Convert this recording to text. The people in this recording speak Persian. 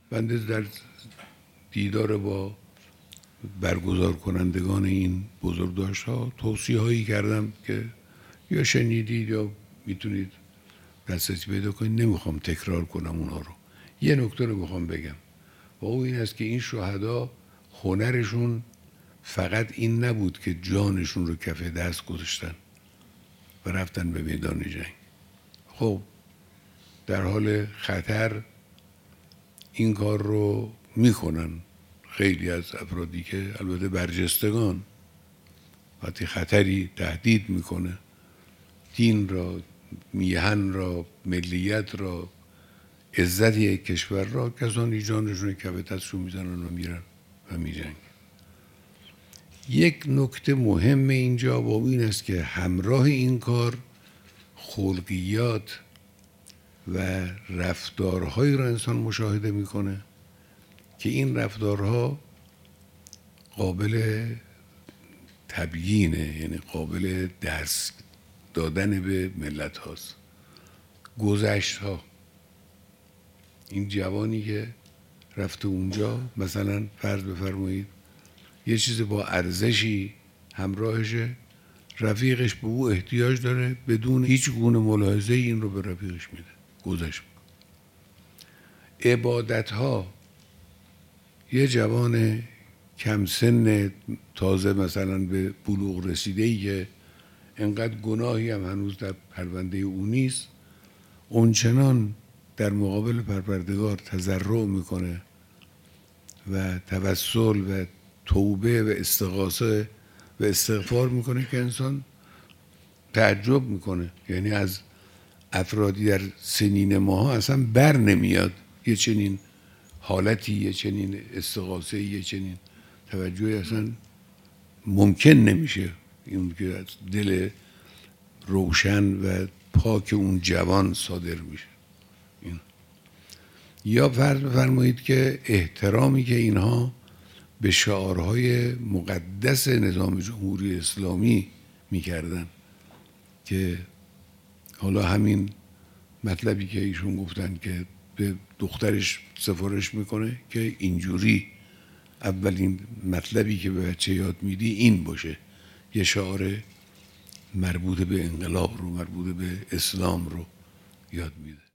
بنده در دیدار با برگزار کنندگان این بزرگداشت‌ها توصیه هایی کردم که یا شنیدید یا میتونید دسترسی پیدا کنید، نمیخوام تکرار کنم اونها رو. یه نکته رو میخوام بگم و او این است که این شهدا هنرشون فقط این نبود که جانشون رو کف دست گذاشتن و رفتن به میدان جنگ. خب در حال خطر این کار رو میکنن خیلی از افرادی که البته برجستگان، وقتی خطری تهدید میکنه دین را، میهن را، ملیت را، عزت یک کشور را، کسانی جانشون کف دستشون میزنن و میرن و میجنگن. یک نکته مهم اینجا با این است که همراه این کار خلقیات و رفتارهایی را انسان مشاهده میکنه که این رفتارها قابل تبیینه، یعنی قابل دست دادن به ملت هاست. گذشت ها، این جوانی که رفته اونجا مثلا فرض بفرمایید یه چیز با ارزشی همراهشه، رفیقش به او احتیاج داره، بدون هیچ گونه ملاحظه این رو به رفیقش میده، گذشت میکنه. عبادت ها، یه جوان کم سن تازه مثلا به بلوغ رسیده‌ای که انقدر گناهی هم هنوز در پرونده او نیست، اونچنان در مقابل پروردگار تضرع میکنه و توسل و توبه و استغاثه و استغفار میکنه که انسان تعجب میکنه. یعنی از افرادی در سنین ماها اصلا بر نمیاد یه چنین حالتی، یه چنین استغاثه، یه چنین توجهی اصلا ممکن نمیشه این که از دل روشن و پاک اون جوان صادر میشه. این یا فرض بفرمایید که احترامی که اینها به شعارهای مقدس نظام جمهوری اسلامی میکردن، که حالا همین مطلبی که ایشون گفتن که به دخترش سفارش میکنه که اینجوری اولین مطلبی که به بچه یاد میدی این باشه، یه شعار مربوط به انقلاب رو، مربوط به اسلام رو یاد میده.